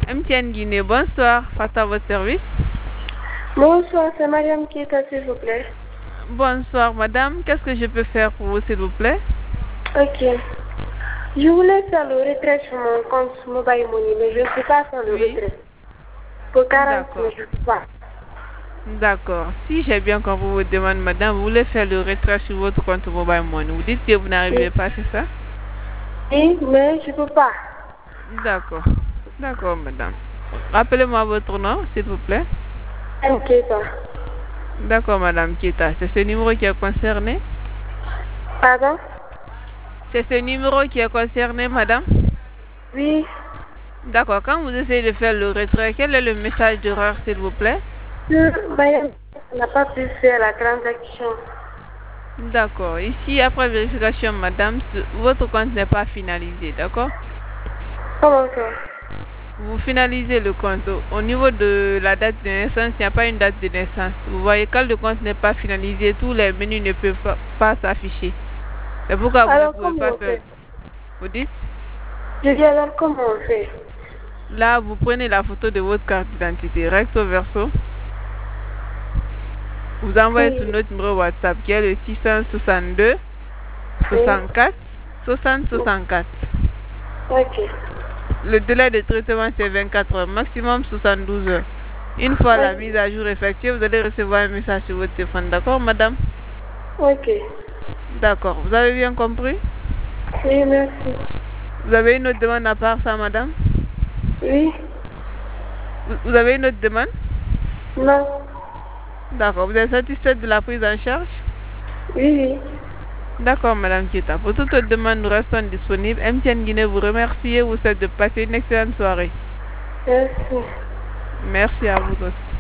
MTN Guinée, bonsoir. Face à votre service. Bonsoir, c'est Mariam qui est là, s'il vous plaît. Bonsoir, madame. Qu'est-ce que je peux faire pour vous, s'il vous plaît? Ok. Je voulais faire le retrait sur mon compte Mobile Money, mais je ne peux pas faire le retrait. Pour 40 000, je ne peux pas. D'accord. Si j'ai bien compris votre demande, madame, vous voulez faire le retrait sur votre compte Mobile Money. Vous dites que vous n'arrivez pas, c'est ça? Oui, mais je ne peux pas. D'accord. D'accord, madame. Rappelez-moi votre nom, s'il vous plaît. Inquiète. D'accord, madame Kita. C'est ce numéro qui est concerné? Pardon? C'est ce numéro qui est concerné, madame? Oui. D'accord. Quand vous essayez de faire le retrait, quel est le message d'erreur, s'il vous plaît? Mariam n'a pas pu faire la transaction. D'accord. Ici, après vérification, madame, votre compte n'est pas finalisé, d'accord? Comment ça? Vous finalisez le compte. Au niveau de la date de naissance, il n'y a pas une date de naissance. Vous voyez, quand le compte n'est pas finalisé, tous les menus ne peuvent pas s'afficher. C'est pourquoi vous Alors, ne pouvez comment pas on faire. fait? Vous dites? Je dis alors, comment on fait? Là, vous prenez la photo de votre carte d'identité, recto verso. Vous envoyez sur notre numéro WhatsApp qui est le 662 64 60 64. Ok. Le délai de traitement, c'est 24 heures, maximum 72 heures. Une fois la mise à jour effectuée, vous allez recevoir un message sur votre téléphone. D'accord, madame? Ok. D'accord. Vous avez bien compris? Oui, merci. Vous avez une autre demande à part ça, madame? Oui. Vous avez une autre demande? Non. D'accord. Vous êtes satisfaite de la prise en charge? Oui, oui. D'accord, madame Kita. Pour toute autre demande, nous restons disponibles. MTN Guinée vous remercie et vous souhaite de passer une excellente soirée. Merci. Merci à vous aussi.